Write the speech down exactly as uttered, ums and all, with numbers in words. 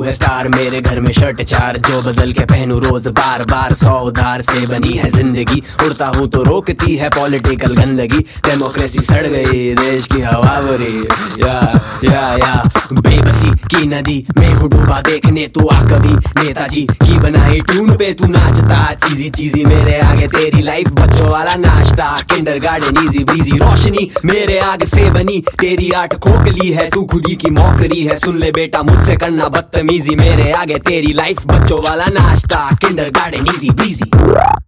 है स्टार, मेरे घर में शर्ट चार जो बदल के पहनूं रोज बार बार। सौ उधार से बनी है जिंदगी, उड़ता हूँ तो रोकती है पॉलिटिकल गंदगी। डेमोक्रेसी सड़ गई, देश की हवा बुरी, या या या बेबसी की नदी में हूँ डूबा, देखने तू आ कभी नेताजी की बनाई ट्यून पे तू नाचता। चीजी चीजी मेरे आगे तेरी लाइफ बच्चों वाला नाश्ता। किंडरगार्टन इजी ब्रीजी रोशनी मेरे आगे से बनी, तेरी आर्ट खोखली है तू खुदी की मौकरी है। सुन ले बेटा मुझसे करना बदतमीजी, मेरे आगे तेरी लाइफ बच्चों वाला नाश्ता। Kindergarten easy breezy.